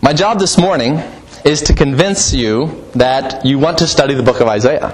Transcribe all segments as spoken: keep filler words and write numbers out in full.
My job this morning is to convince you that you want to study the book of Isaiah.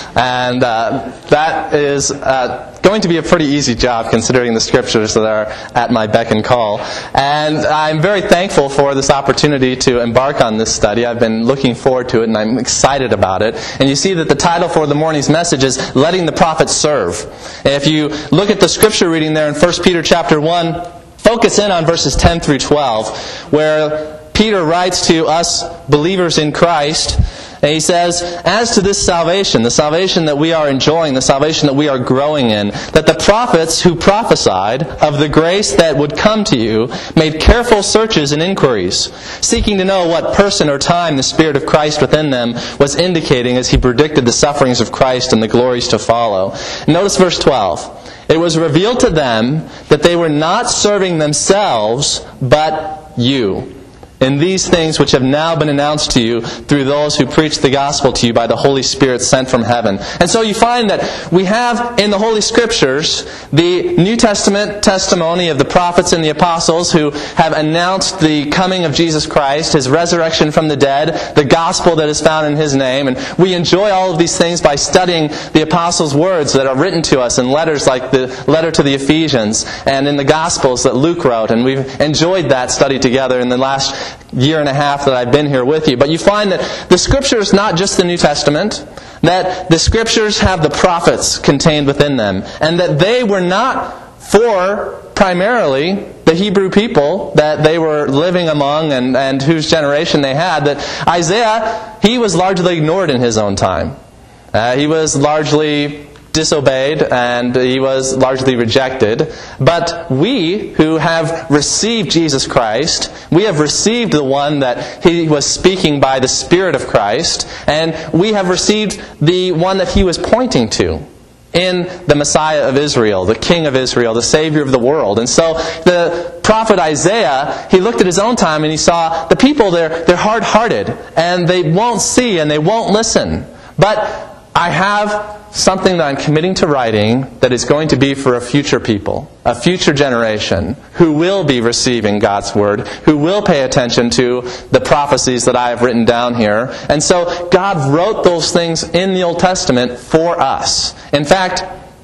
And uh, that is uh, going to be a pretty easy job considering the scriptures that are at my beck and call. And I'm very thankful for this opportunity to embark on this study. I've been looking forward to it and I'm excited about it. And you see that the title for the morning's message is Letting the Prophets Serve. If you look at the scripture reading there in First Peter chapter one, focus in on verses ten through twelve, where Peter writes to us believers in Christ, and he says, as to this salvation, the salvation that we are enjoying, the salvation that we are growing in, that the prophets who prophesied of the grace that would come to you made careful searches and inquiries, seeking to know what person or time the Spirit of Christ within them was indicating as he predicted the sufferings of Christ and the glories to follow. Notice verse twelve. It was revealed to them that they were not serving themselves, but you, in these things which have now been announced to you through those who preach the gospel to you by the Holy Spirit sent from heaven. And so you find that we have in the Holy Scriptures the New Testament testimony of the prophets and the apostles who have announced the coming of Jesus Christ, His resurrection from the dead, the gospel that is found in His name. And we enjoy all of these things by studying the apostles' words that are written to us in letters like the letter to the Ephesians and in the Gospels that Luke wrote. And we've enjoyed that study together in the last year and a half that I've been here with you. But you find that the Scripture is not just the New Testament, that the Scriptures have the prophets contained within them, and that they were not for primarily the Hebrew people that they were living among and, and whose generation they had, that Isaiah, he was largely ignored in his own time. Uh, he was largely disobeyed and he was largely rejected. But we who have received Jesus Christ, we have received the one that He was speaking by the Spirit of Christ, and we have received the one that He was pointing to in the Messiah of Israel, the King of Israel, the Savior of the world. And so the prophet Isaiah, he looked at his own time and he saw the people, they're, they're hard-hearted and they won't see and they won't listen. But I have something that I'm committing to writing that is going to be for a future people, a future generation, who will be receiving God's Word, who will pay attention to the prophecies that I have written down here. And so God wrote those things in the Old Testament for us. In fact,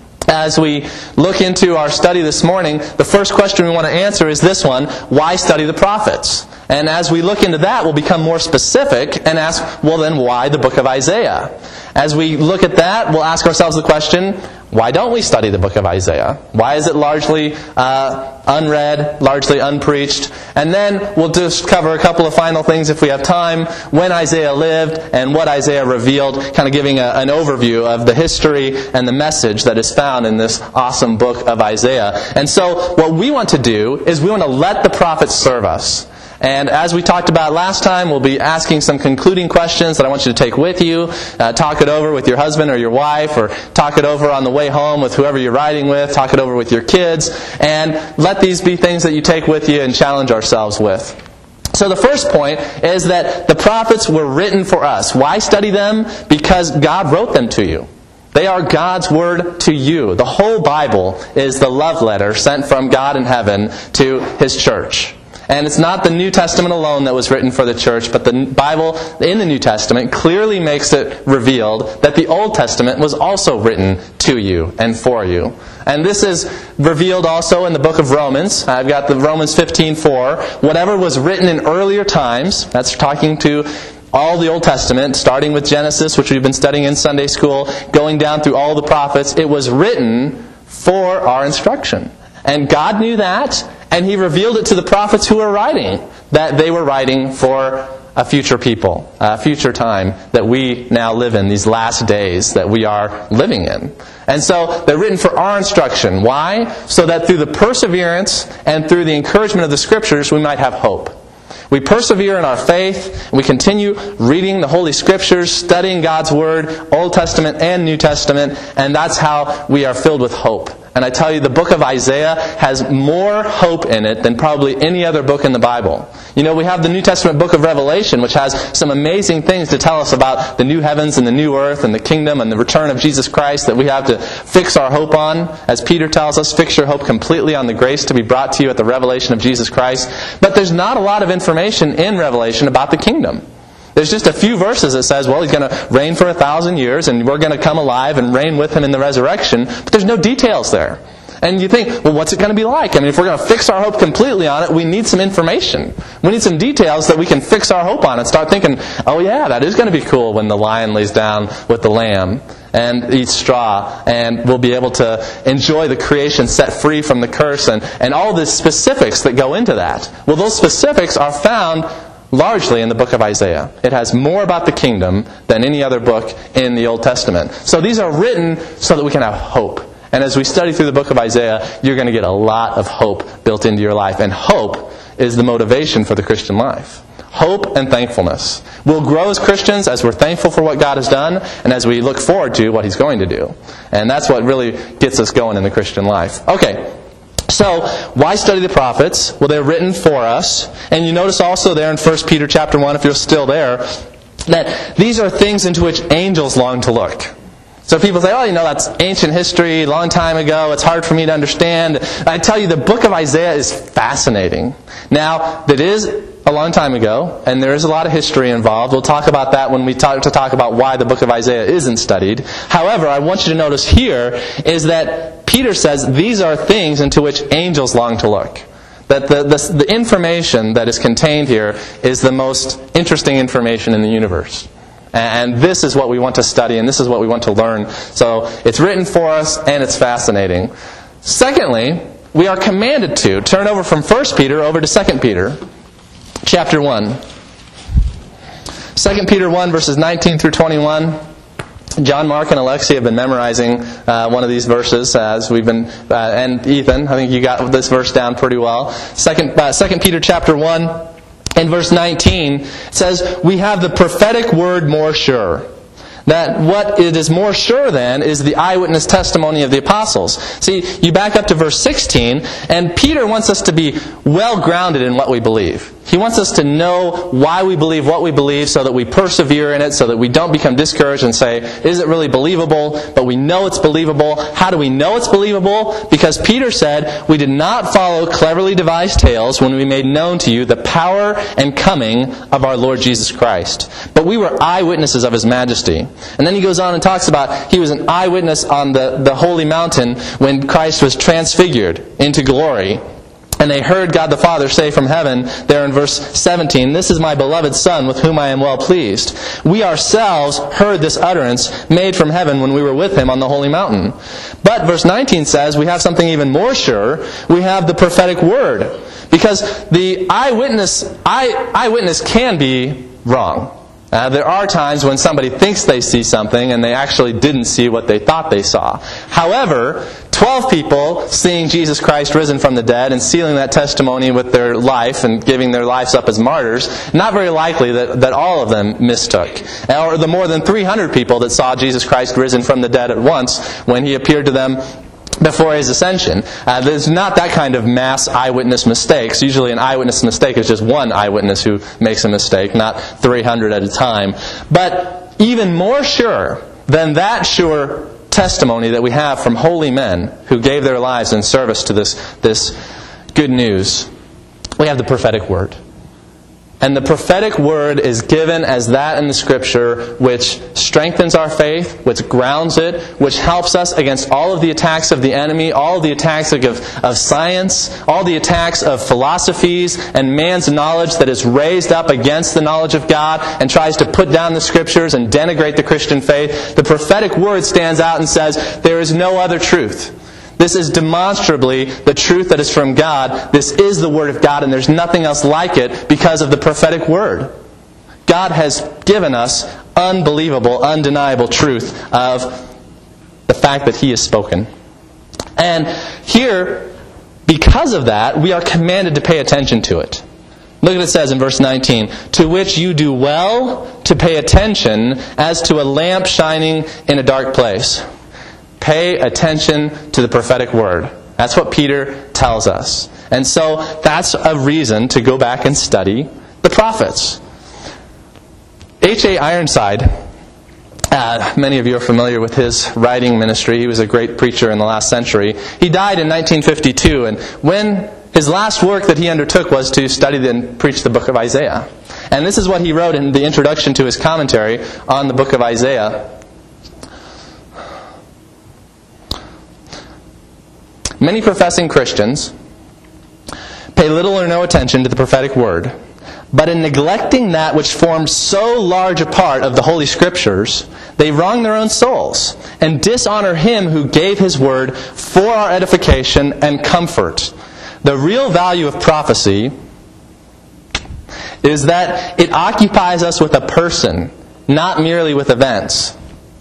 as we look into our study this morning, the first question we want to answer is this one: why study the prophets? And as we look into that, we'll become more specific and ask, well then, why the book of Isaiah? As we look at that, we'll ask ourselves the question, why don't we study the book of Isaiah? Why is it largely uh, unread, largely unpreached? And then we'll just cover a couple of final things if we have time, when Isaiah lived and what Isaiah revealed, kind of giving a, an overview of the history and the message that is found in this awesome book of Isaiah. And so what we want to do is we want to let the prophets serve us. And as we talked about last time, we'll be asking some concluding questions that I want you to take with you. Uh, talk it over with your husband or your wife, or talk it over on the way home with whoever you're riding with. Talk it over with your kids. And let these be things that you take with you and challenge ourselves with. So the first point is that the prophets were written for us. Why study them? Because God wrote them to you. They are God's Word to you. The whole Bible is the love letter sent from God in heaven to His church. And it's not the New Testament alone that was written for the church, but the Bible in the New Testament clearly makes it revealed that the Old Testament was also written to you and for you. And this is revealed also in the book of Romans. I've got the Romans fifteen four. Whatever was written in earlier times, that's talking to all the Old Testament, starting with Genesis, which we've been studying in Sunday school, going down through all the prophets, it was written for our instruction. And God knew that, and He revealed it to the prophets who were writing, that they were writing for a future people, a future time that we now live in, these last days that we are living in. And so they're written for our instruction. Why? So that through the perseverance and through the encouragement of the Scriptures, we might have hope. We persevere in our faith, and we continue reading the Holy Scriptures, studying God's Word, Old Testament and New Testament, and that's how we are filled with hope. And I tell you, the book of Isaiah has more hope in it than probably any other book in the Bible. You know, we have the New Testament book of Revelation, which has some amazing things to tell us about the new heavens and the new earth and the kingdom and the return of Jesus Christ that we have to fix our hope on. As Peter tells us, fix your hope completely on the grace to be brought to you at the revelation of Jesus Christ. But there's not a lot of information in Revelation about the kingdom. There's just a few verses that says, well, He's going to reign for a thousand years and we're going to come alive and reign with Him in the resurrection. But there's no details there. And you think, well, what's it going to be like? I mean, if we're going to fix our hope completely on it, we need some information. We need some details that we can fix our hope on and start thinking, oh yeah, that is going to be cool when the lion lays down with the lamb and eats straw, and we'll be able to enjoy the creation set free from the curse and, and all the specifics that go into that. Well, those specifics are found largely in the book of Isaiah. It has more about the kingdom than any other book in the Old Testament. So these are written so that we can have hope. And as we study through the book of Isaiah, you're going to get a lot of hope built into your life. And hope is the motivation for the Christian life. Hope and thankfulness. We'll grow as Christians as we're thankful for what God has done and as we look forward to what He's going to do. And that's what really gets us going in the Christian life. Okay. So, why study the prophets? Well, they're written for us. And you notice also there in First Peter chapter one, if you're still there, that these are things into which angels long to look. So people say, oh, you know, that's ancient history, long time ago, it's hard for me to understand. I tell you, the book of Isaiah is fascinating. Now, it is a long time ago, and there is a lot of history involved. We'll talk about that when we talk to talk about why the book of Isaiah isn't studied. However, I want you to notice here is that Peter says these are things into which angels long to look. That the, the, the information that is contained here is the most interesting information in the universe. And this is what we want to study, and this is what we want to learn. So it's written for us, and it's fascinating. Secondly, we are commanded to turn over from First Peter over to Second Peter, chapter one. Second Peter one, verses nineteen through twenty-one. John, Mark, and Alexi have been memorizing uh, one of these verses as we've been, uh, and Ethan, I think you got this verse down pretty well. Second, uh, Second Peter chapter one. In verse nineteen, it says, we have the prophetic word more sure. That what it is more sure than is the eyewitness testimony of the apostles. See, you back up to verse sixteen, and Peter wants us to be well grounded in what we believe. He wants us to know why we believe what we believe so that we persevere in it, so that we don't become discouraged and say, is it really believable? But we know it's believable. How do we know it's believable? Because Peter said, we did not follow cleverly devised tales when we made known to you the power and coming of our Lord Jesus Christ. But we were eyewitnesses of His majesty. And then he goes on and talks about he was an eyewitness on the, the holy mountain when Christ was transfigured into glory. And they heard God the Father say from heaven, there in verse seventeen, this is my beloved Son with whom I am well pleased. We ourselves heard this utterance made from heaven when we were with Him on the holy mountain. But verse nineteen says we have something even more sure. We have the prophetic word. Because the eyewitness, eye, eyewitness can be wrong. Uh, there are times when somebody thinks they see something and they actually didn't see what they thought they saw. However, twelve people seeing Jesus Christ risen from the dead and sealing that testimony with their life and giving their lives up as martyrs, not very likely that, that all of them mistook. Or the more than three hundred people that saw Jesus Christ risen from the dead at once when He appeared to them before His ascension. Uh, there's not that kind of mass eyewitness mistakes. Usually an eyewitness mistake is just one eyewitness who makes a mistake, not three hundred at a time. But even more sure than that sure testimony that we have from holy men who gave their lives in service to this, this good news, we have the prophetic word. And the prophetic word is given as that in the Scripture which strengthens our faith, which grounds it, which helps us against all of the attacks of the enemy, all of the attacks of, of science, all the attacks of philosophies and man's knowledge that is raised up against the knowledge of God and tries to put down the Scriptures and denigrate the Christian faith. The prophetic word stands out and says, there is no other truth. This is demonstrably the truth that is from God. This is the Word of God, and there's nothing else like it because of the prophetic Word. God has given us unbelievable, undeniable truth of the fact that He has spoken. And here, because of that, we are commanded to pay attention to it. Look at what it says in verse nineteen. To which you do well to pay attention as to a lamp shining in a dark place. pay attention to the prophetic word. That's what Peter tells us. And so that's a reason to go back and study the prophets. H A Ironside, uh, many of you are familiar with his writing ministry. He was a great preacher in the last century. He died in nineteen fifty-two, and when his last work that he undertook was to study and preach the book of Isaiah. And this is what he wrote in the introduction to his commentary on the book of Isaiah. Many professing Christians pay little or no attention to the prophetic word, but in neglecting that which forms so large a part of the Holy Scriptures, they wrong their own souls and dishonor Him who gave His word for our edification and comfort. The real value of prophecy is that it occupies us with a person, not merely with events.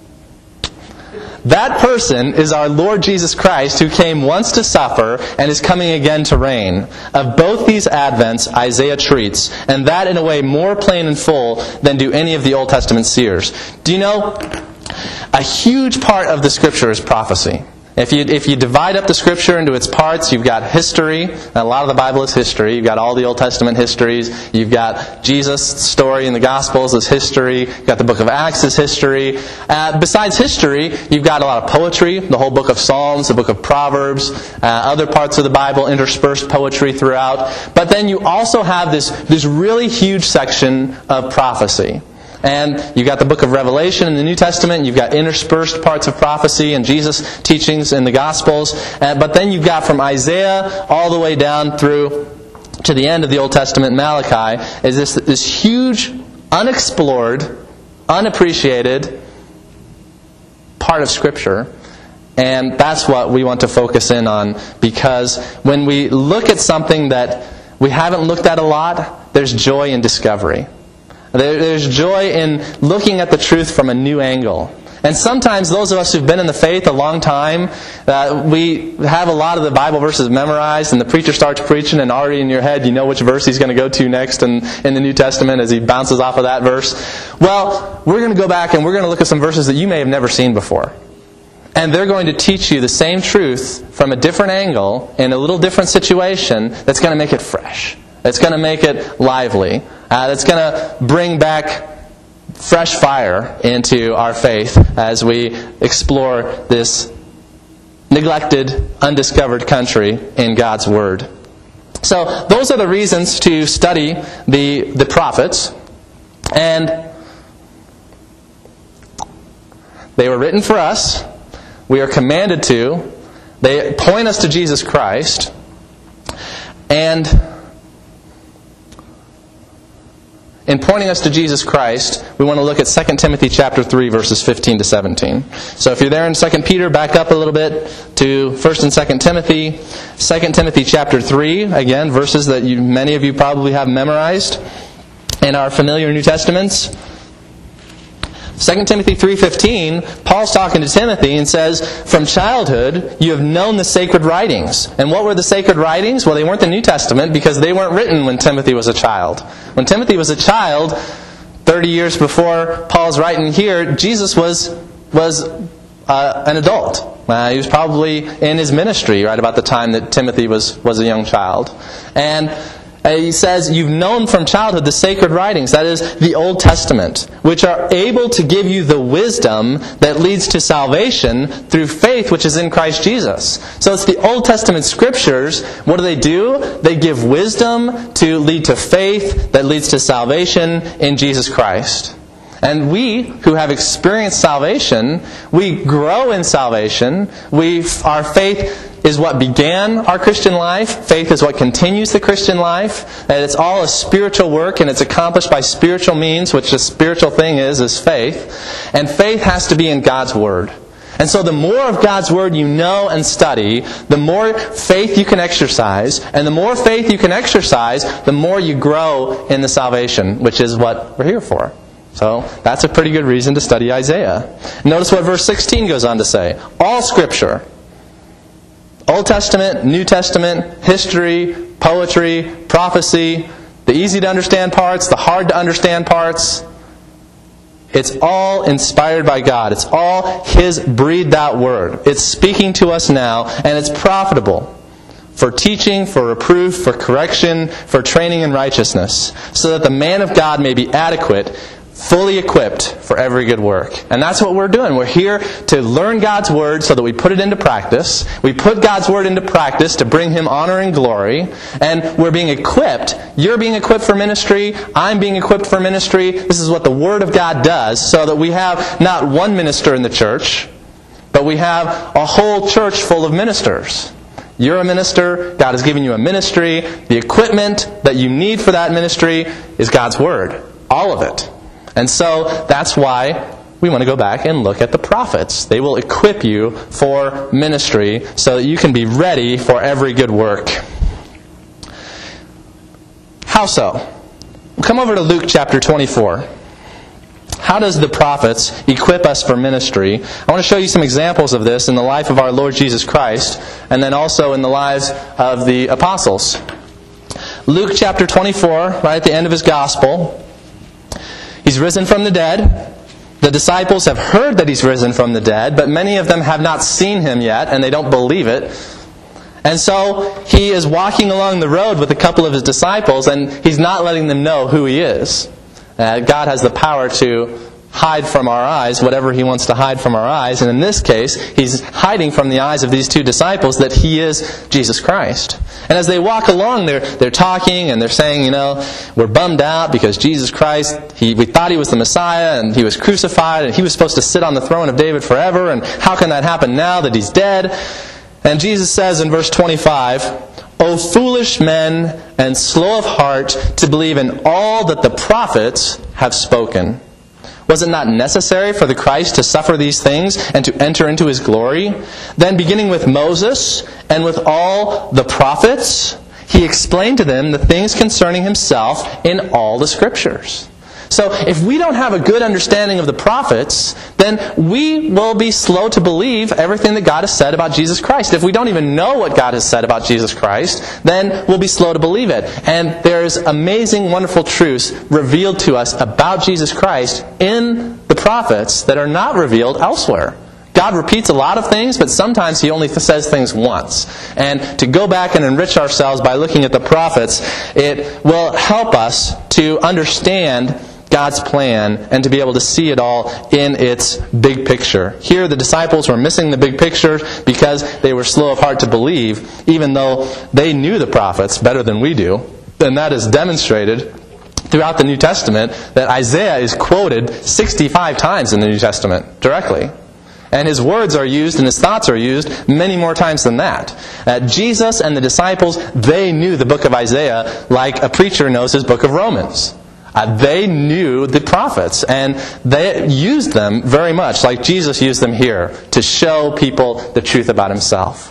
That person is our Lord Jesus Christ, who came once to suffer and is coming again to reign. Of both these advents, Isaiah treats, and that in a way more plain and full than do any of the Old Testament seers. Do you know, a huge part of the Scripture is prophecy. If you if you divide up the Scripture into its parts, you've got history. And a lot of the Bible is history. You've got all the Old Testament histories. You've got Jesus' story in the Gospels as history. You've got the book of Acts as history. Uh, besides history, you've got a lot of poetry. The whole book of Psalms, the book of Proverbs, uh, other parts of the Bible, interspersed poetry throughout. But then you also have this, this really huge section of prophecy. And you've got the book of Revelation in the New Testament. You've got interspersed parts of prophecy and Jesus' teachings in the Gospels. Uh, but then you've got from Isaiah all the way down through to the end of the Old Testament, Malachi, is this, this huge, unexplored, unappreciated part of Scripture. And that's what we want to focus in on, because when we look at something that we haven't looked at a lot, there's joy in discovery. There's joy in looking at the truth from a new angle. And sometimes those of us who've been in the faith a long time, uh, we have a lot of the Bible verses memorized, and the preacher starts preaching, and already in your head you know which verse he's going to go to next in, in the New Testament as he bounces off of that verse. Well, we're going to go back and we're going to look at some verses that you may have never seen before. And they're going to teach you the same truth from a different angle, in a little different situation, that's going to make it fresh. That's going to make it lively. Uh, that's going to bring back fresh fire into our faith as we explore this neglected, undiscovered country in God's Word. So those are the reasons to study the, the prophets. And they were written for us. We are commanded to. They point us to Jesus Christ. And in pointing us to Jesus Christ, we want to look at Second Timothy chapter three, verses fifteen to seventeen. So if you're there in Second Peter, back up a little bit to First and Second Timothy. Second Timothy chapter three, again, verses that you, many of you probably have memorized in our familiar New Testaments. Second Timothy three fifteen, Paul's talking to Timothy and says, from childhood you have known the sacred writings. And what were the sacred writings? Well, they weren't the New Testament, because they weren't written when Timothy was a child. When Timothy was a child, thirty years before Paul's writing here, Jesus was was uh, an adult. Uh, he was probably in his ministry right about the time that Timothy was, was a young child. And he says, you've known from childhood the sacred writings, that is, the Old Testament, which are able to give you the wisdom that leads to salvation through faith which is in Christ Jesus. So it's the Old Testament Scriptures. What do they do? They give wisdom to lead to faith that leads to salvation in Jesus Christ. And we who have experienced salvation, we grow in salvation. We, our faith is what began our Christian life. Faith is what continues the Christian life. And it's all a spiritual work, and it's accomplished by spiritual means, which the spiritual thing is, is faith. And faith has to be in God's Word. And so the more of God's Word you know and study, the more faith you can exercise. And the more faith you can exercise, the more you grow in the salvation, which is what we're here for. So that's a pretty good reason to study Isaiah. Notice what verse sixteen goes on to say. All Scripture, Old Testament, New Testament, history, poetry, prophecy, the easy to understand parts, the hard to understand parts, It's all inspired by God. It's all His breathed out word. It's speaking to us now, and it's profitable for teaching, for reproof, for correction, for training in righteousness, so that the man of God may be adequate, fully equipped for every good work. And that's what we're doing. We're here to learn God's Word so that we put it into practice. We put God's Word into practice to bring Him honor and glory. And we're being equipped. You're being equipped for ministry. I'm being equipped for ministry. This is what the Word of God does, so that we have not one minister in the church, but we have a whole church full of ministers. You're a minister. God has given you a ministry. The equipment that you need for that ministry is God's Word. All of it. And so that's why we want to go back and look at the prophets. They will equip you for ministry so that you can be ready for every good work. How so? Come over to Luke chapter twenty-four. How does the prophets equip us for ministry? I want to show you some examples of this in the life of our Lord Jesus Christ, and then also in the lives of the apostles. Luke chapter twenty-four, right at the end of his gospel. He's risen from the dead. The disciples have heard that He's risen from the dead, but many of them have not seen Him yet, and they don't believe it. And so He is walking along the road with a couple of His disciples, and He's not letting them know who He is. Uh, God has the power to hide from our eyes whatever He wants to hide from our eyes. And in this case, He's hiding from the eyes of these two disciples that He is Jesus Christ. And as they walk along, they're they're talking and they're saying, you know, we're bummed out because Jesus Christ, he, we thought He was the Messiah and He was crucified and He was supposed to sit on the throne of David forever. And how can that happen now that He's dead? And Jesus says in verse twenty-five, O foolish men and slow of heart to believe in all that the prophets have spoken. Was it not necessary for the Christ to suffer these things and to enter into His glory? Then beginning with Moses and with all the prophets, He explained to them the things concerning Himself in all the Scriptures. So if we don't have a good understanding of the prophets, then we will be slow to believe everything that God has said about Jesus Christ. If we don't even know what God has said about Jesus Christ, then we'll be slow to believe it. And there's amazing, wonderful truths revealed to us about Jesus Christ in the prophets that are not revealed elsewhere. God repeats a lot of things, but sometimes He only says things once. And to go back and enrich ourselves by looking at the prophets, it will help us to understand God's plan and to be able to see it all in its big picture. Here the disciples were missing the big picture because they were slow of heart to believe, even though they knew the prophets better than we do. And that is demonstrated throughout the New Testament, that Isaiah is quoted sixty-five times in the New Testament directly. And his words are used and his thoughts are used many more times than that. Uh, Jesus and the disciples, they knew the book of Isaiah like a preacher knows his book of Romans. Uh, they knew the prophets, and they used them very much like Jesus used them here to show people the truth about Himself.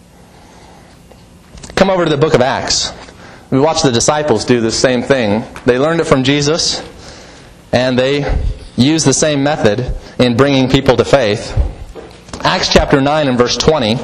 Come over to the book of Acts. We watch the disciples do the same thing. They learned it from Jesus, and they used the same method in bringing people to faith. Acts chapter nine and verse twenty.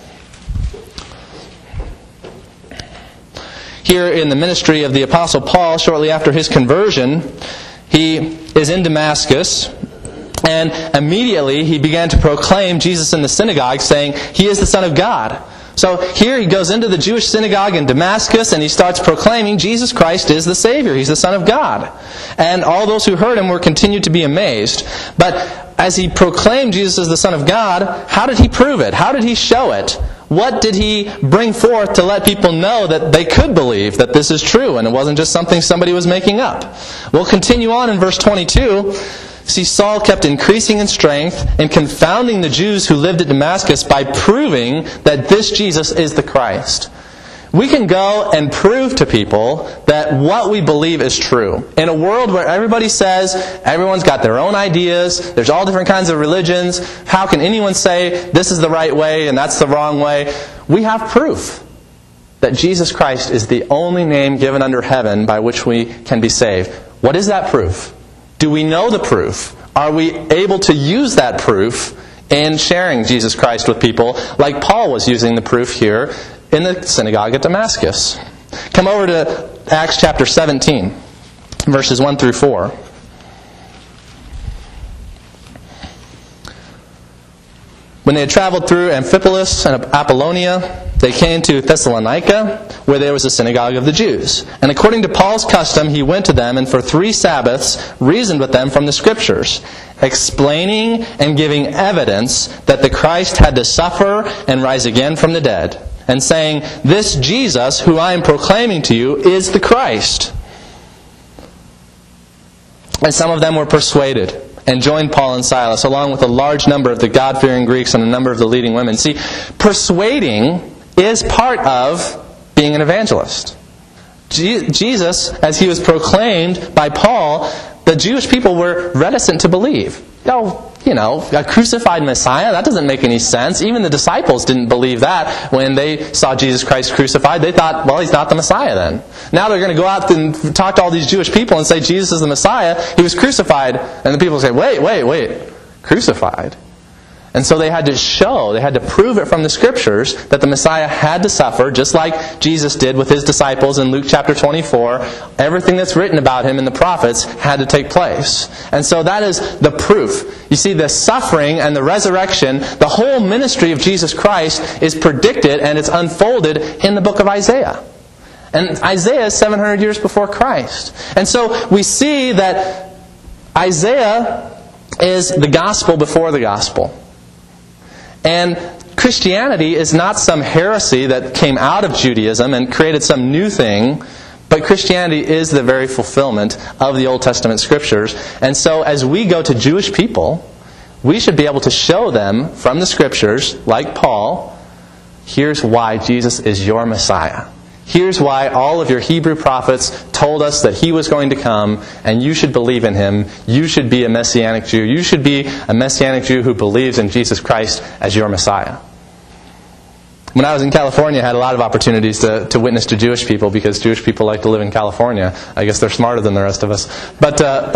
Here in the ministry of the Apostle Paul, shortly after his conversion, he is in Damascus, and immediately he began to proclaim Jesus in the synagogue, saying, He is the Son of God. So here he goes into the Jewish synagogue in Damascus and he starts proclaiming Jesus Christ is the Savior. He's the Son of God. And all those who heard him were continued to be amazed. But as he proclaimed Jesus as the Son of God, how did he prove it? How did he show it? What did he bring forth to let people know that they could believe that this is true and it wasn't just something somebody was making up? We'll continue on in verse twenty-two. See, Saul kept increasing in strength and confounding the Jews who lived at Damascus by proving that this Jesus is the Christ. We can go and prove to people that what we believe is true. In a world where everybody says everyone's got their own ideas, there's all different kinds of religions, how can anyone say this is the right way and that's the wrong way? We have proof that Jesus Christ is the only name given under heaven by which we can be saved. What is that proof? Do we know the proof? Are we able to use that proof in sharing Jesus Christ with people like Paul was using the proof here in the synagogue at Damascus? Come over to Acts chapter seventeen, verses one through four. When they had traveled through Amphipolis and Apollonia, they came to Thessalonica, where there was a synagogue of the Jews. And according to Paul's custom, he went to them and for three Sabbaths reasoned with them from the Scriptures, explaining and giving evidence that the Christ had to suffer and rise again from the dead, and saying, "This Jesus, who I am proclaiming to you, is the Christ." And some of them were persuaded and joined Paul and Silas, along with a large number of the God-fearing Greeks and a number of the leading women. See, persuading is part of being an evangelist. Je- Jesus, as he was proclaimed by Paul, the Jewish people were reticent to believe. Oh, you know, a crucified Messiah, that doesn't make any sense. Even the disciples didn't believe that when they saw Jesus Christ crucified. They thought, well, he's not the Messiah then. Now they're going to go out and talk to all these Jewish people and say Jesus is the Messiah. He was crucified. And the people say, wait, wait, wait, crucified? And so they had to show, they had to prove it from the Scriptures that the Messiah had to suffer, just like Jesus did with his disciples in Luke chapter twenty-four. Everything that's written about him in the prophets had to take place. And so that is the proof. You see, the suffering and the resurrection, the whole ministry of Jesus Christ is predicted and it's unfolded in the book of Isaiah. And Isaiah is seven hundred years before Christ. And so we see that Isaiah is the gospel before the gospel. And Christianity is not some heresy that came out of Judaism and created some new thing, but Christianity is the very fulfillment of the Old Testament Scriptures. And so as we go to Jewish people, we should be able to show them from the Scriptures, like Paul, here's why Jesus is your Messiah. Here's why all of your Hebrew prophets told us that He was going to come, and you should believe in Him. You should be a Messianic Jew. You should be a Messianic Jew who believes in Jesus Christ as your Messiah. When I was in California, I had a lot of opportunities to, to witness to Jewish people, because Jewish people like to live in California. I guess they're smarter than the rest of us. But uh,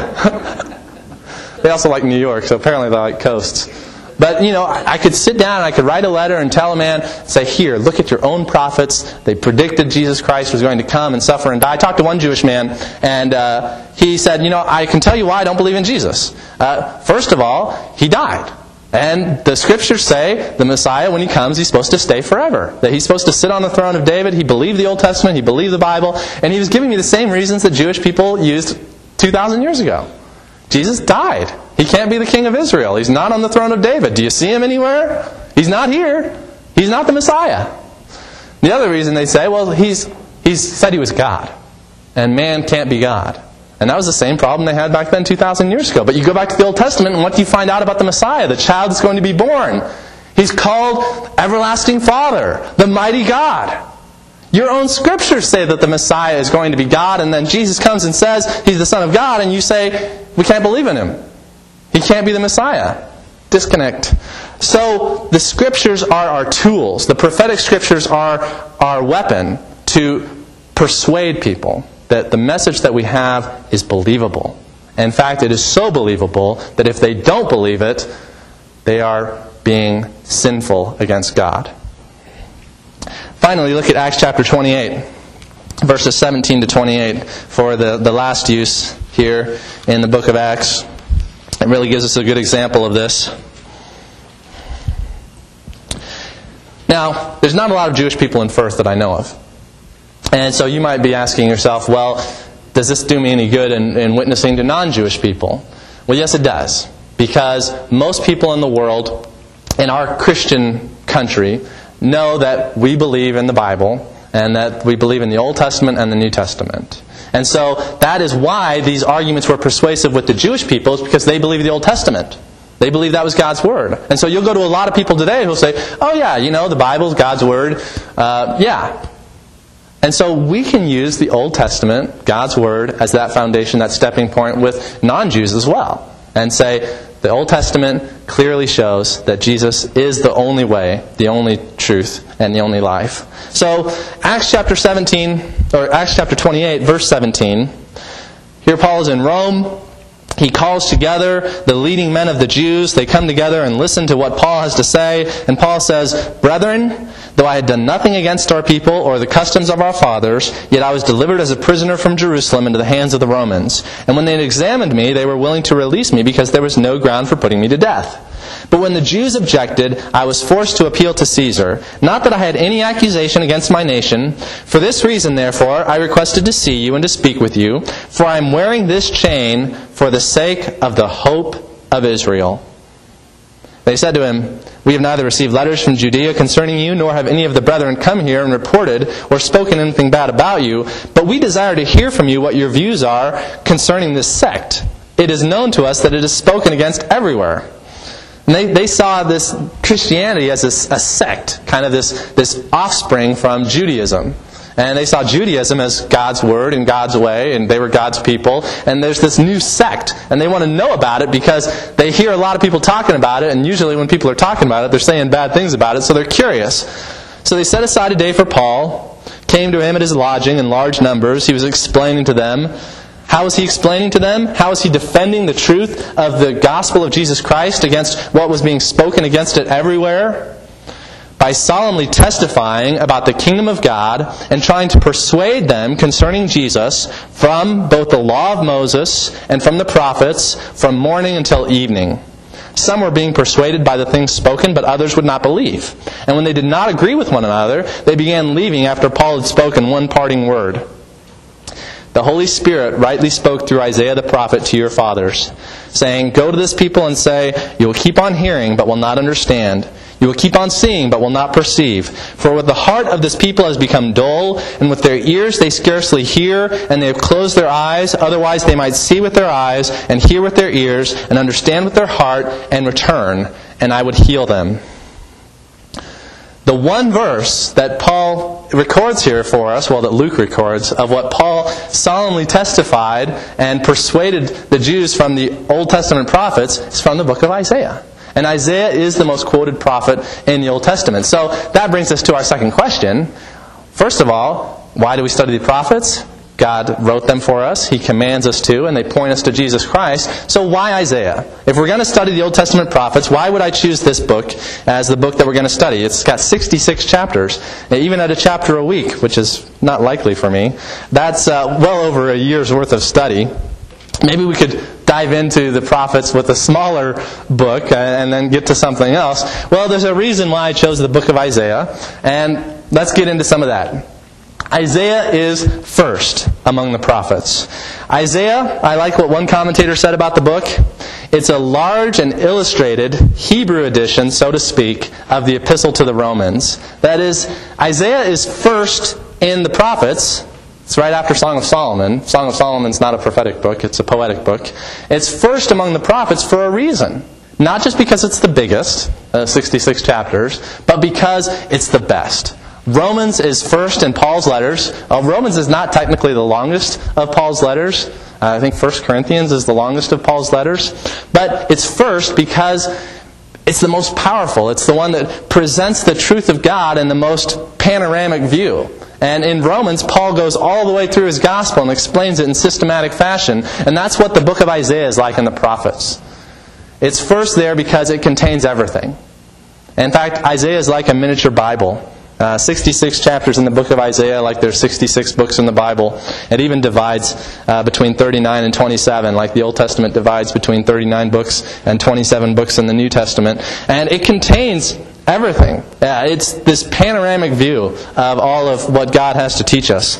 they also like New York, so apparently they like coasts. But, you know, I could sit down and I could write a letter and tell a man, say, here, look at your own prophets. They predicted Jesus Christ was going to come and suffer and die. I talked to one Jewish man, and uh, he said, you know, I can tell you why I don't believe in Jesus. Uh, first of all, He died. And the Scriptures say the Messiah, when He comes, He's supposed to stay forever. That He's supposed to sit on the throne of David. He believed the Old Testament. He believed the Bible. And he was giving me the same reasons that Jewish people used two thousand years ago. Jesus died. He can't be the king of Israel. He's not on the throne of David. Do you see Him anywhere? He's not here. He's not the Messiah. The other reason they say, well, he's he's said He was God. And man can't be God. And that was the same problem they had back then two thousand years ago. But you go back to the Old Testament, and what do you find out about the Messiah? The child is going to be born. He's called Everlasting Father, the Mighty God. Your own Scriptures say that the Messiah is going to be God, and then Jesus comes and says He's the Son of God, and you say, we can't believe in Him. He can't be the Messiah. Disconnect. So the Scriptures are our tools. The prophetic Scriptures are our weapon to persuade people that the message that we have is believable. In fact, it is so believable that if they don't believe it, they are being sinful against God. Finally, look at Acts chapter twenty-eight, verses seventeen to twenty-eight, for the, the last use here in the book of Acts. It really gives us a good example of this. Now, there's not a lot of Jewish people in Firth that I know of. And so you might be asking yourself, well, does this do me any good in, in witnessing to non-Jewish people? Well, yes, it does. Because most people in the world, in our Christian country, know that we believe in the Bible and that we believe in the Old Testament and the New Testament. And so that is why these arguments were persuasive with the Jewish people, is because they believe the Old Testament. They believe that was God's Word. And so you'll go to a lot of people today who'll say, oh yeah, you know, the Bible's God's Word. Uh, yeah. And so we can use the Old Testament, God's Word, as that foundation, that stepping point with non-Jews as well. And say, the Old Testament clearly shows that Jesus is the only way, the only truth, and the only life. So, Acts chapter seventeen, or Acts chapter twenty-eight, verse seventeen. Here Paul is in Rome. He calls together the leading men of the Jews. They come together and listen to what Paul has to say. And Paul says, Brethren, though I had done nothing against our people or the customs of our fathers, yet I was delivered as a prisoner from Jerusalem into the hands of the Romans. And when they had examined me, they were willing to release me, because there was no ground for putting me to death. But when the Jews objected, I was forced to appeal to Caesar. Not that I had any accusation against my nation. For this reason, therefore, I requested to see you and to speak with you, for I am wearing this chain for the sake of the hope of Israel. They said to him, we have neither received letters from Judea concerning you, nor have any of the brethren come here and reported or spoken anything bad about you, but we desire to hear from you what your views are concerning this sect. It is known to us that it is spoken against everywhere. And they, they saw this Christianity as a, a sect, kind of this, this offspring from Judaism. And they saw Judaism as God's word and God's way, and they were God's people. And there's this new sect, and they want to know about it because they hear a lot of people talking about it, and usually when people are talking about it, they're saying bad things about it, so they're curious. So they set aside a day for Paul, came to him at his lodging in large numbers. He was explaining to them. How is he explaining to them? How is he defending the truth of the gospel of Jesus Christ against what was being spoken against it everywhere? By solemnly testifying about the kingdom of God and trying to persuade them concerning Jesus from both the law of Moses and from the prophets from morning until evening. Some were being persuaded by the things spoken, but others would not believe. And when they did not agree with one another, they began leaving after Paul had spoken one parting word. The Holy Spirit rightly spoke through Isaiah the prophet to your fathers, saying, go to this people and say, you will keep on hearing, but will not understand. You will keep on seeing, but will not perceive. For with the heart of this people has become dull, and with their ears they scarcely hear, and they have closed their eyes. Otherwise they might see with their eyes, and hear with their ears, and understand with their heart, and return, and I would heal them. The one verse that Paul records here for us, well, that Luke records, of what Paul solemnly testified and persuaded the Jews from the Old Testament prophets, is from the book of Isaiah. And Isaiah is the most quoted prophet in the Old Testament. So that brings us to our second question. First of all, why do we study the prophets? God wrote them for us. He commands us to, and they point us to Jesus Christ. So why Isaiah? If we're going to study the Old Testament prophets, why would I choose this book as the book that we're going to study? It's got sixty-six chapters, even at a chapter a week, which is not likely for me. That's uh, well over a year's worth of study. Maybe we could dive into the prophets with a smaller book and then get to something else. Well, there's a reason why I chose the book of Isaiah, and let's get into some of that. Isaiah is first among the prophets. Isaiah, I like what one commentator said about the book. It's a large and illustrated Hebrew edition, so to speak, of the Epistle to the Romans. That is, Isaiah is first in the prophets. It's right after Song of Solomon. Song of Solomon's not a prophetic book, it's a poetic book. It's first among the prophets for a reason. Not just because it's the biggest, uh, sixty-six chapters, but because it's the best. Romans is first in Paul's letters. Uh, Romans is not technically the longest of Paul's letters. Uh, I think First Corinthians is the longest of Paul's letters. But it's first because it's the most powerful. It's the one that presents the truth of God in the most panoramic view. And in Romans, Paul goes all the way through his gospel and explains it in systematic fashion. And that's what the book of Isaiah is like in the prophets. It's first there because it contains everything. In fact, Isaiah is like a miniature Bible. Uh, sixty-six chapters in the book of Isaiah, like there's sixty-six books in the Bible. It even divides uh, between thirty-nine and twenty-seven, like the Old Testament divides between thirty-nine books and twenty-seven books in the New Testament. And it contains everything. Uh, it's this panoramic view of all of what God has to teach us.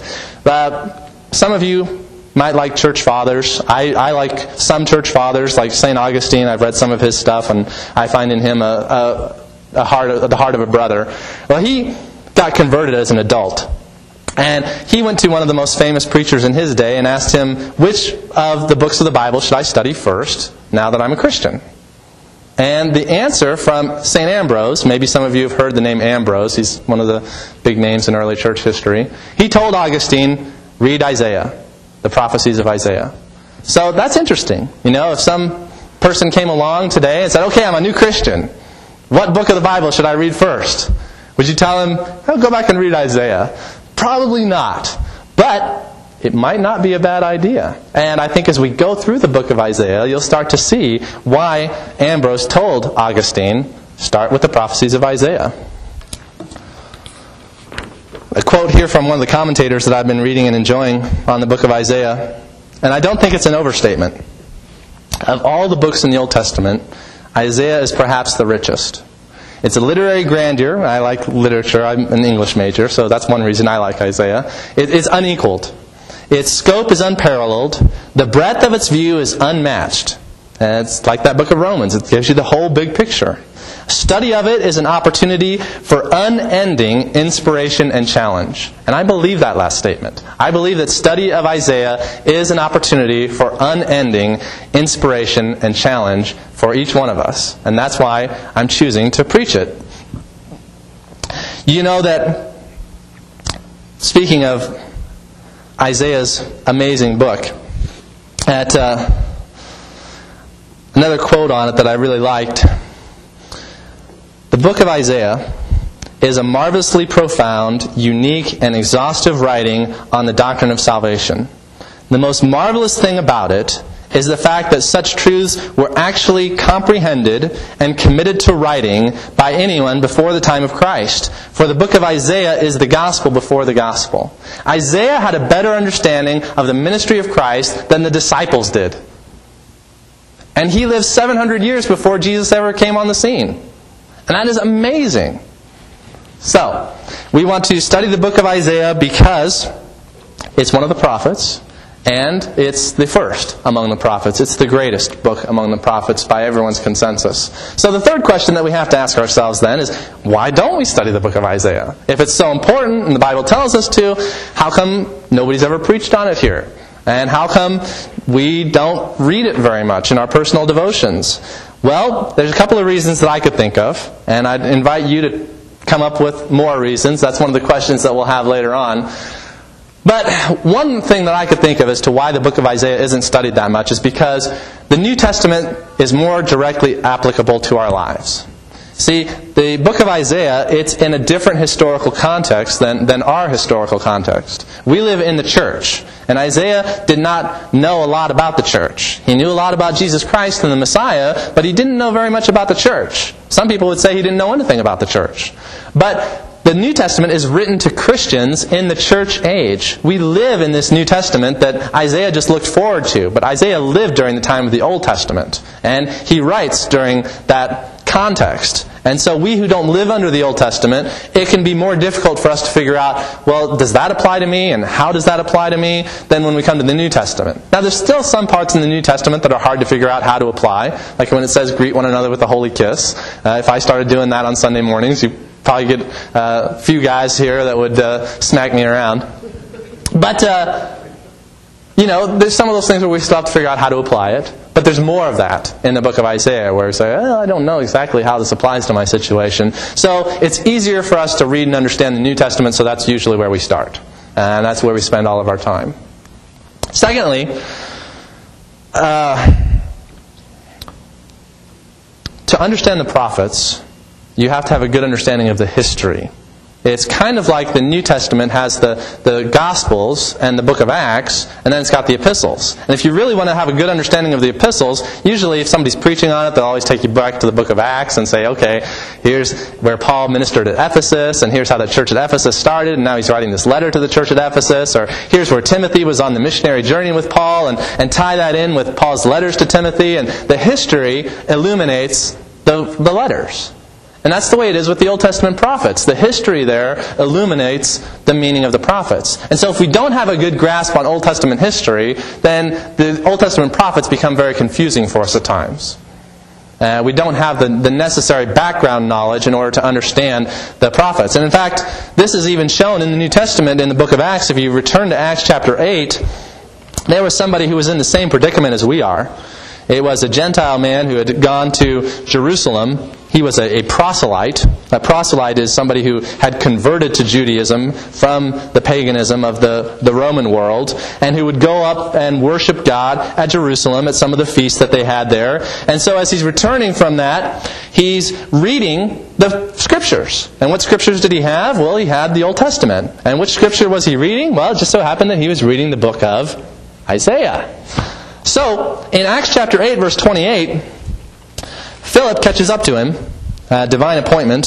Uh, some of you might like church fathers. I, I like some church fathers, like Saint Augustine. I've read some of his stuff, and I find in him a, a, a heart, of, the heart of a brother. Well, he got converted as an adult. And he went to one of the most famous preachers in his day and asked him, which of the books of the Bible should I study first now that I'm a Christian? And the answer from Saint Ambrose, maybe some of you have heard the name Ambrose, he's one of the big names in early church history. He told Augustine, read Isaiah, the prophecies of Isaiah. So that's interesting. You know, if some person came along today and said, okay, I'm a new Christian, what book of the Bible should I read first? Would you tell him, oh, go back and read Isaiah? Probably not. But it might not be a bad idea. And I think as we go through the book of Isaiah, you'll start to see why Ambrose told Augustine, start with the prophecies of Isaiah. A quote here from one of the commentators that I've been reading and enjoying on the book of Isaiah, and I don't think it's an overstatement. Of all the books in the Old Testament, Isaiah is perhaps the richest. It's a literary grandeur. I like literature. I'm an English major, so that's one reason I like Isaiah. It, it's unequaled. Its scope is unparalleled. The breadth of its view is unmatched. And it's like that book of Romans. It gives you the whole big picture. Study of it is an opportunity for unending inspiration and challenge. And I believe that last statement. I believe that study of Isaiah is an opportunity for unending inspiration and challenge for each one of us. And that's why I'm choosing to preach it. You know that, speaking of Isaiah's amazing book, at uh, another quote on it that I really liked, the book of Isaiah is a marvelously profound, unique, and exhaustive writing on the doctrine of salvation. The most marvelous thing about it is the fact that such truths were actually comprehended and committed to writing by anyone before the time of Christ. For the book of Isaiah is the gospel before the gospel. Isaiah had a better understanding of the ministry of Christ than the disciples did. And he lived seven hundred years before Jesus ever came on the scene. And that is amazing. So, we want to study the book of Isaiah because it's one of the prophets, and it's the first among the prophets. It's the greatest book among the prophets by everyone's consensus. So the third question that we have to ask ourselves then is, why don't we study the book of Isaiah? If it's so important, and the Bible tells us to, how come nobody's ever preached on it here? And how come we don't read it very much in our personal devotions? Well, there's a couple of reasons that I could think of, and I'd invite you to come up with more reasons. That's one of the questions that we'll have later on. But one thing that I could think of as to why the book of Isaiah isn't studied that much is because the New Testament is more directly applicable to our lives. See, the book of Isaiah, it's in a different historical context than, than our historical context. We live in the church, and Isaiah did not know a lot about the church. He knew a lot about Jesus Christ and the Messiah, but he didn't know very much about the church. Some people would say he didn't know anything about the church. But the New Testament is written to Christians in the church age. We live in this New Testament that Isaiah just looked forward to. But Isaiah lived during the time of the Old Testament. And he writes during that context. And so we who don't live under the Old Testament, it can be more difficult for us to figure out, well, does that apply to me? And how does that apply to me? Than when we come to the New Testament. Now, there's still some parts in the New Testament that are hard to figure out how to apply. Like when it says, greet one another with a holy kiss. Uh, if I started doing that on Sunday mornings, you probably get uh, a few guys here that would uh, smack me around. But, uh, you know, there's some of those things where we still have to figure out how to apply it. But there's more of that in the book of Isaiah where we say, oh, I don't know exactly how this applies to my situation. So it's easier for us to read and understand the New Testament, so that's usually where we start. And that's where we spend all of our time. Secondly, uh, to understand the prophets, you have to have a good understanding of the history. It's kind of like the New Testament has the, the Gospels and the book of Acts, and then it's got the epistles. And if you really want to have a good understanding of the epistles, usually if somebody's preaching on it, they'll always take you back to the book of Acts and say, okay, here's where Paul ministered at Ephesus, and here's how the church at Ephesus started, and now he's writing this letter to the church at Ephesus, or here's where Timothy was on the missionary journey with Paul, and, and tie that in with Paul's letters to Timothy, and the history illuminates the, the letters. And that's the way it is with the Old Testament prophets. The history there illuminates the meaning of the prophets. And so if we don't have a good grasp on Old Testament history, then the Old Testament prophets become very confusing for us at times. Uh, we don't have the, the necessary background knowledge in order to understand the prophets. And in fact, this is even shown in the New Testament in the book of Acts. If you return to Acts chapter eight, there was somebody who was in the same predicament as we are. It was a Gentile man who had gone to Jerusalem. He was a, a proselyte. A proselyte is somebody who had converted to Judaism from the paganism of the, the Roman world, and who would go up and worship God at Jerusalem at some of the feasts that they had there. And so as he's returning from that, he's reading the Scriptures. And what Scriptures did he have? Well, he had the Old Testament. And which Scripture was he reading? Well, it just so happened that he was reading the book of Isaiah. So, in Acts chapter eight, verse twenty-eight, Philip catches up to him, uh, divine appointment,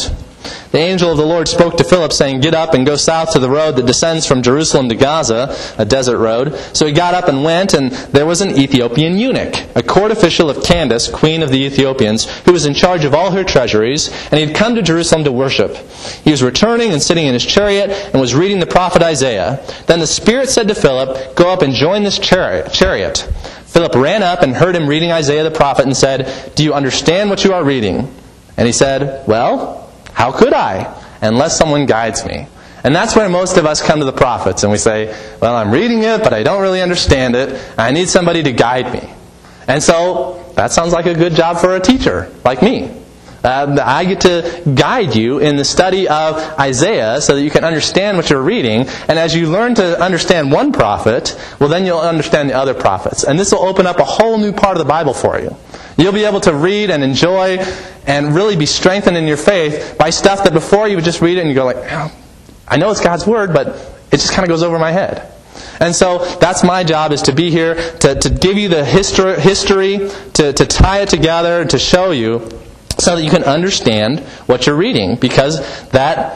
The angel of the Lord spoke to Philip, saying, "Get up and go south to the road that descends from Jerusalem to Gaza," a desert road. So he got up and went, and there was an Ethiopian eunuch, a court official of Candace, queen of the Ethiopians, who was in charge of all her treasuries, and he had come to Jerusalem to worship. He was returning and sitting in his chariot, and was reading the prophet Isaiah. Then the Spirit said to Philip, "Go up and join this chariot." Philip ran up and heard him reading Isaiah the prophet and said, "Do you understand what you are reading?" And he said, "Well, how could I, unless someone guides me?" And that's where most of us come to the prophets and we say, "Well, I'm reading it, but I don't really understand it. I need somebody to guide me." And so, that sounds like a good job for a teacher, like me. Uh, I get to guide you in the study of Isaiah so that you can understand what you're reading. And as you learn to understand one prophet, well, then you'll understand the other prophets. And this will open up a whole new part of the Bible for you. You'll be able to read and enjoy and really be strengthened in your faith by stuff that before you would just read it and you go like, oh, I know it's God's Word, but it just kind of goes over my head. And so that's my job, is to be here to, to give you the history, history to, to tie it together, to show you so that you can understand what you're reading, because that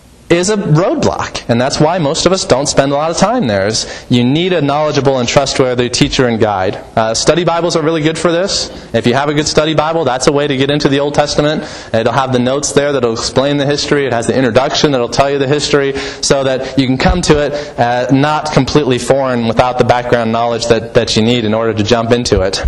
is a roadblock. And that's why most of us don't spend a lot of time there. Is you need a knowledgeable and trustworthy teacher and guide. Uh, study Bibles are really good for this. If you have a good study Bible, that's a way to get into the Old Testament. It'll have the notes there that'll explain the history. It has the introduction that'll tell you the history, so that you can come to it uh, not completely foreign, without the background knowledge that, that you need in order to jump into it.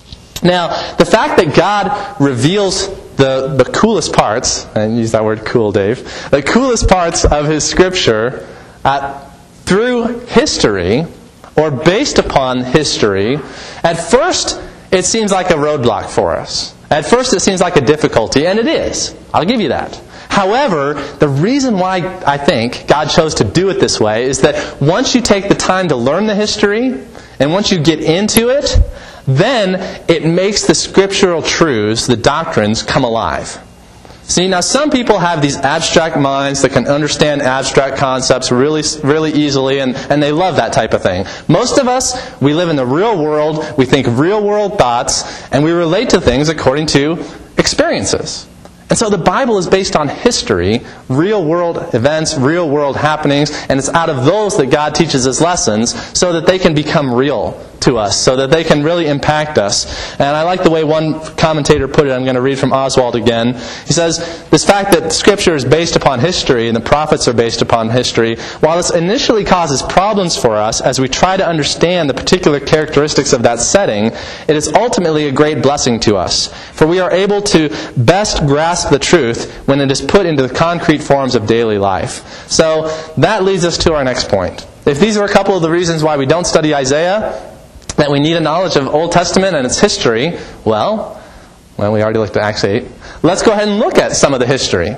Now, the fact that God reveals the, the coolest parts, and use that word cool, Dave, the coolest parts of His Scripture uh, through history, or based upon history, at first it seems like a roadblock for us. At first it seems like a difficulty, and it is. I'll give you that. However, the reason why I think God chose to do it this way is that once you take the time to learn the history, and once you get into it, then it makes the scriptural truths, the doctrines, come alive. See, now some people have these abstract minds that can understand abstract concepts really really easily, and, and they love that type of thing. Most of us, we live in the real world, we think real world thoughts, and we relate to things according to experiences. And so the Bible is based on history, real world events, real world happenings, and it's out of those that God teaches His lessons so that they can become real to us, so that they can really impact us. And I like the way one commentator put it. I'm going to read from Oswald again. He says, this fact that Scripture is based upon history and the prophets are based upon history, while this initially causes problems for us as we try to understand the particular characteristics of that setting, it is ultimately a great blessing to us. For we are able to best grasp the truth when it is put into the concrete forms of daily life. So that leads us to our next point. If these are a couple of the reasons why we don't study Isaiah, that we need a knowledge of Old Testament and its history, well, well, we already looked at Acts eight. Let's go ahead and look at some of the history.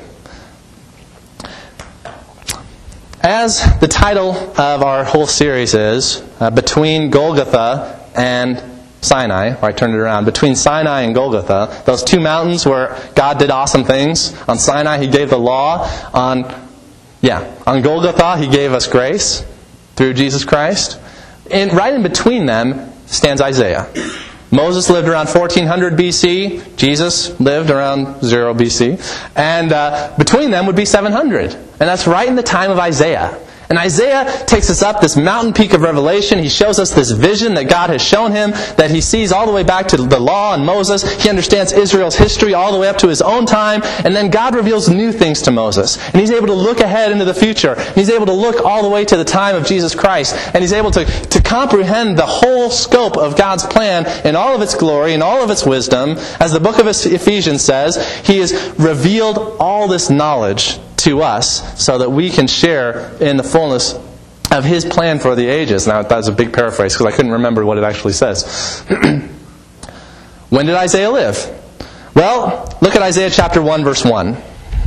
As the title of our whole series is, uh, Between Golgotha and Sinai, or I turned it around, between Sinai and Golgotha, those two mountains where God did awesome things. On Sinai, He gave the law. On, yeah, on Golgotha, He gave us grace through Jesus Christ. And right in between them stands Isaiah. Moses lived around fourteen hundred B C. Jesus lived around zero B C. And uh, between them would be seven hundred. And that's right in the time of Isaiah. And Isaiah takes us up this mountain peak of Revelation. He shows us this vision that God has shown him, that he sees all the way back to the law and Moses. He understands Israel's history all the way up to his own time. And then God reveals new things to Moses. And he's able to look ahead into the future. And he's able to look all the way to the time of Jesus Christ. And he's able to, to comprehend the whole scope of God's plan in all of its glory and all of its wisdom. As the book of Ephesians says, He has revealed all this knowledge to us so that we can share in the fullness of His plan for the ages. Now, that was a big paraphrase because I couldn't remember what it actually says. When did Isaiah live? Well, look at Isaiah chapter one, verse one.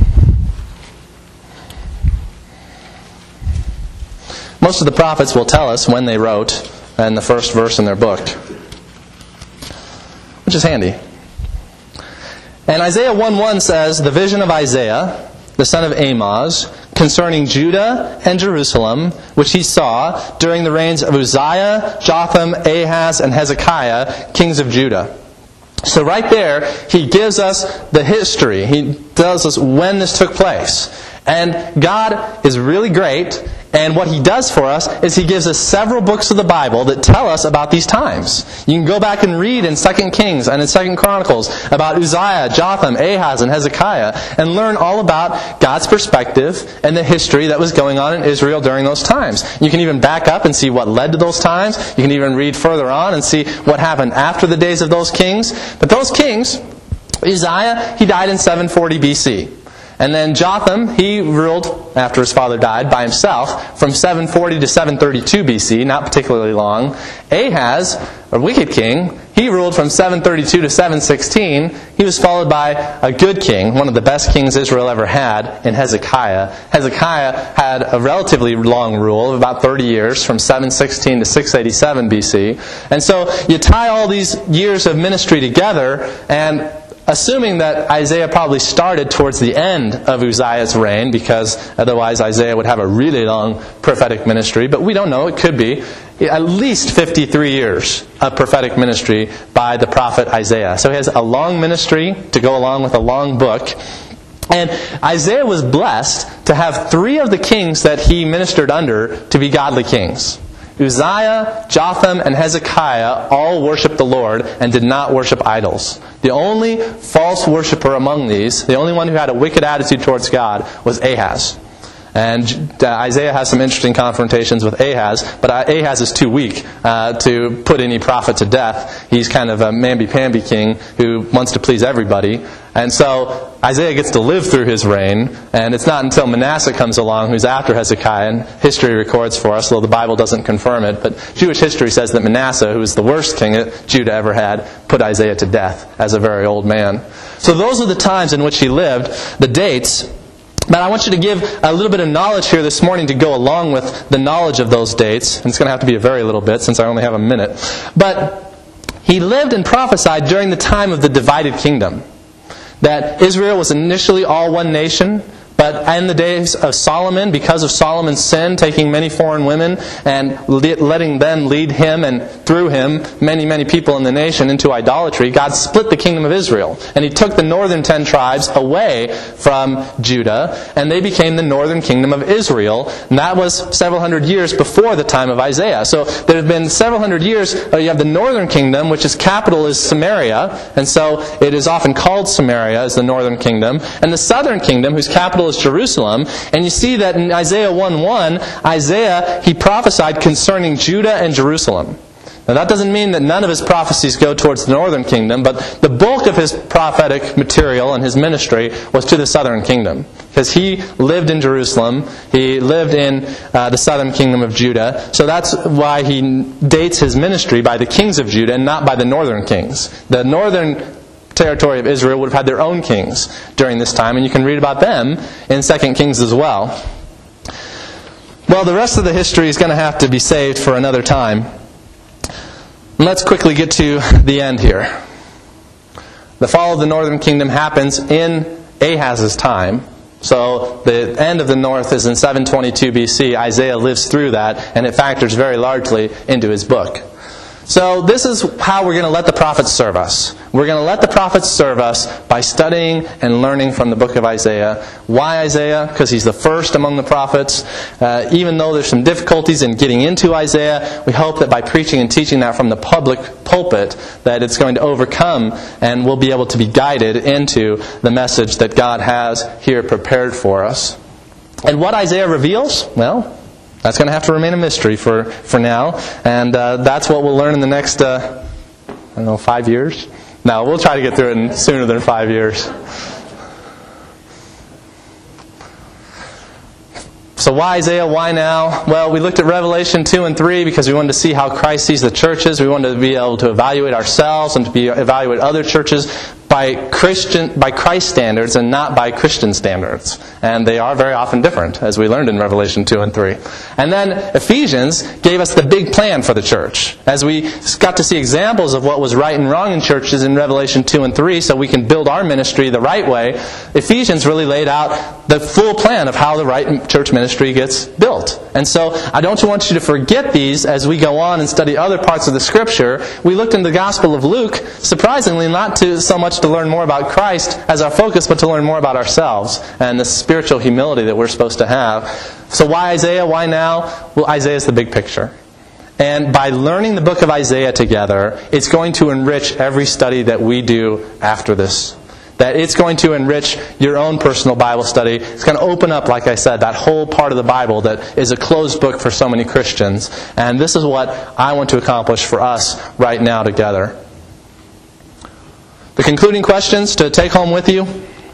Most of the prophets will tell us when they wrote in the first verse in their book, which is handy. And Isaiah one one says, the vision of Isaiah, the son of Amoz, concerning Judah and Jerusalem, which he saw during the reigns of Uzziah, Jotham, Ahaz, and Hezekiah, kings of Judah. So right there, he gives us the history. He tells us when this took place. And God is really great, and what He does for us is He gives us several books of the Bible that tell us about these times. You can go back and read in Second Kings and in Second Chronicles about Uzziah, Jotham, Ahaz, and Hezekiah, and learn all about God's perspective and the history that was going on in Israel during those times. You can even back up and see what led to those times. You can even read further on and see what happened after the days of those kings. But those kings, Uzziah, he died in seven forty B C. And then Jotham, he ruled, after his father died, by himself from seven forty to seven thirty-two B C, not particularly long. Ahaz, a wicked king, he ruled from seven thirty-two to seven sixteen. He was followed by a good king, one of the best kings Israel ever had, in Hezekiah. Hezekiah had a relatively long rule of about thirty years, from seven sixteen to six eighty-seven B C. And so you tie all these years of ministry together, and assuming that Isaiah probably started towards the end of Uzziah's reign, because otherwise Isaiah would have a really long prophetic ministry, but we don't know, it could be at least fifty-three years of prophetic ministry by the prophet Isaiah. So he has a long ministry to go along with a long book. And Isaiah was blessed to have three of the kings that he ministered under to be godly kings. Uzziah, Jotham, and Hezekiah all worshiped the Lord and did not worship idols. The only false worshiper among these, the only one who had a wicked attitude towards God, was Ahaz. And Isaiah has some interesting confrontations with Ahaz, but Ahaz is too weak uh, to put any prophet to death. He's kind of a mamby-pamby king who wants to please everybody. And so Isaiah gets to live through his reign, and it's not until Manasseh comes along, who's after Hezekiah, and history records for us, though the Bible doesn't confirm it, but Jewish history says that Manasseh, who was the worst king that Judah ever had, put Isaiah to death as a very old man. So those are the times in which he lived, the dates. But I want you to give a little bit of knowledge here this morning to go along with the knowledge of those dates. And it's going to have to be a very little bit since I only have a minute. But he lived and prophesied during the time of the divided kingdom. That Israel was initially all one nation, but in the days of Solomon, because of Solomon's sin, taking many foreign women and letting them lead him and through him many, many people in the nation into idolatry, God split the kingdom of Israel. And He took the northern ten tribes away from Judah, and they became the northern kingdom of Israel. And that was several hundred years before the time of Isaiah. So there have been several hundred years. You have the northern kingdom, which its capital is Samaria, and so it is often called Samaria as the northern kingdom. And the southern kingdom, whose capital is Jerusalem. And you see that in Isaiah one one, Isaiah, he prophesied concerning Judah and Jerusalem. Now that doesn't mean that none of his prophecies go towards the northern kingdom, but the bulk of his prophetic material and his ministry was to the southern kingdom. Because he lived in Jerusalem, he lived in uh, the southern kingdom of Judah, so that's why he dates his ministry by the kings of Judah and not by the northern kings. The northern territory of Israel would have had their own kings during this time, and you can read about them in Second Kings as well. Well, the rest of the history is going to have to be saved for another time. Let's quickly get to the end here. The fall of the northern kingdom happens in Ahaz's time. So the end of the north is in seven twenty-two B C. Isaiah lives through that, and it factors very largely into his book. So this is how we're going to let the prophets serve us. We're going to let the prophets serve us by studying and learning from the book of Isaiah. Why Isaiah? Because he's the first among the prophets. Uh, even though there's some difficulties in getting into Isaiah, we hope that by preaching and teaching that from the public pulpit, that it's going to overcome and we'll be able to be guided into the message that God has here prepared for us. And what Isaiah reveals? Well, that's going to have to remain a mystery for, for now. And uh, that's what we'll learn in the next, uh, I don't know, five years? No, we'll try to get through it in sooner than five years. So why Isaiah? Why now? Well, we looked at Revelation two and three because we wanted to see how Christ sees the churches. We wanted to be able to evaluate ourselves and to be evaluate other churches. by Christian, by Christ standards and not by Christian standards. And they are very often different, as we learned in Revelation two and three. And then Ephesians gave us the big plan for the church. As we got to see examples of what was right and wrong in churches in Revelation two and three, so we can build our ministry the right way, Ephesians really laid out the full plan of how the right church ministry gets built. And so I don't want you to forget these as we go on and study other parts of the Scripture. We looked in the Gospel of Luke, surprisingly not to so much to learn more about Christ as our focus, but to learn more about ourselves and the spiritual humility that we're supposed to have. So why Isaiah? Why now? Well, Isaiah is the big picture. And by learning the book of Isaiah together, it's going to enrich every study that we do after this. That it's going to enrich your own personal Bible study. It's going to open up, like I said, that whole part of the Bible that is a closed book for so many Christians. And this is what I want to accomplish for us right now together. The concluding questions to take home with you.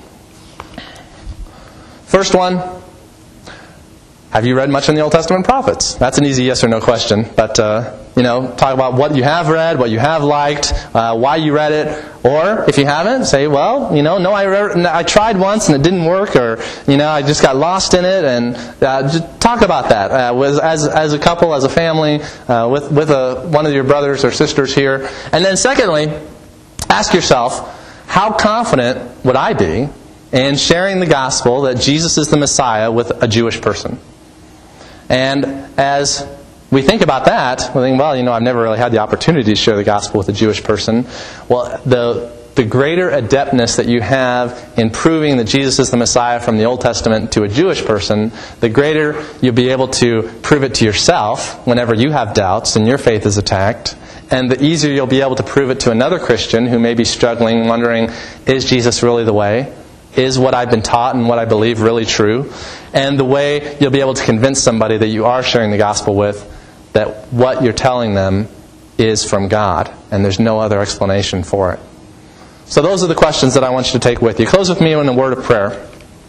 First one, have you read much in the Old Testament prophets? That's an easy yes or no question. But, uh, you know, talk about what you have read, what you have liked, uh, why you read it. Or, if you haven't, say, well, you know, no, I, read, I tried once and it didn't work. Or, you know, I just got lost in it. And uh, just talk about that uh, with, as, as a couple, as a family, uh, with, with a, one of your brothers or sisters here. And then secondly, ask yourself, how confident would I be in sharing the gospel that Jesus is the Messiah with a Jewish person? And as we think about that, we think, well, you know, I've never really had the opportunity to share the gospel with a Jewish person. Well, the the greater adeptness that you have in proving that Jesus is the Messiah from the Old Testament to a Jewish person, the greater you'll be able to prove it to yourself whenever you have doubts and your faith is attacked. And the easier you'll be able to prove it to another Christian who may be struggling, wondering, is Jesus really the way? Is what I've been taught and what I believe really true? And the way you'll be able to convince somebody that you are sharing the gospel with that what you're telling them is from God and there's no other explanation for it. So those are the questions that I want you to take with you. Close with me in a word of prayer.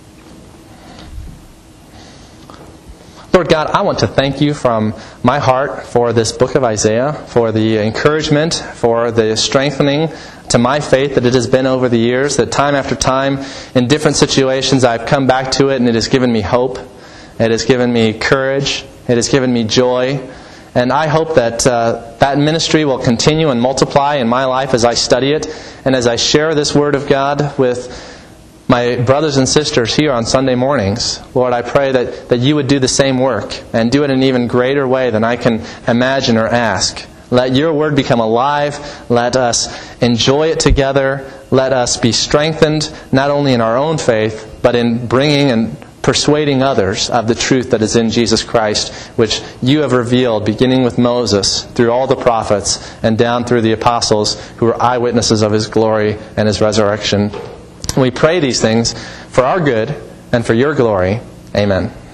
Lord God, I want to thank you from my heart for this book of Isaiah, for the encouragement, for the strengthening to my faith that it has been over the years, that time after time in different situations I've come back to it and it has given me hope, it has given me courage, it has given me joy. And I hope that uh, that ministry will continue and multiply in my life as I study it and as I share this Word of God with my brothers and sisters here on Sunday mornings. Lord, I pray that, that you would do the same work and do it in an even greater way than I can imagine or ask. Let your word become alive. Let us enjoy it together. Let us be strengthened not only in our own faith, but in bringing and persuading others of the truth that is in Jesus Christ, which you have revealed, beginning with Moses, through all the prophets, and down through the apostles who are eyewitnesses of his glory and his resurrection. We pray these things for our good and for your glory. Amen.